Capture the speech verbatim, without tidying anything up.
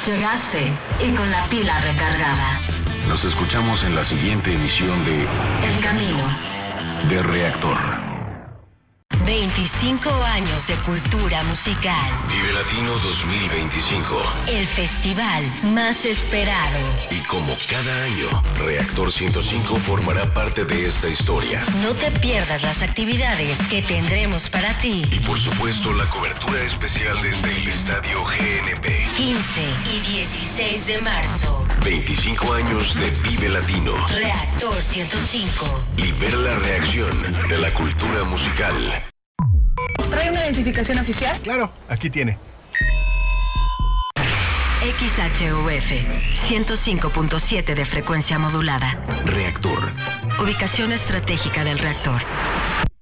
Llegaste y con la pila recargada. Nos escuchamos en la siguiente emisión de El Camino de Reactor. veinticinco años de cultura musical. Vive Latino dos mil veinticinco. El festival más esperado. Y como cada año, Reactor ciento cinco formará parte de esta historia. No te pierdas las actividades que tendremos para ti. Y por supuesto, la cobertura especial desde el Estadio G N P. quince y dieciséis de marzo. veinticinco años de Vive Latino. Reactor ciento cinco. Libera la reacción de la cultura musical. ¿Trae una identificación oficial? Claro, aquí tiene. X H U F ciento cinco punto siete de frecuencia modulada. Reactor. Ubicación estratégica del reactor.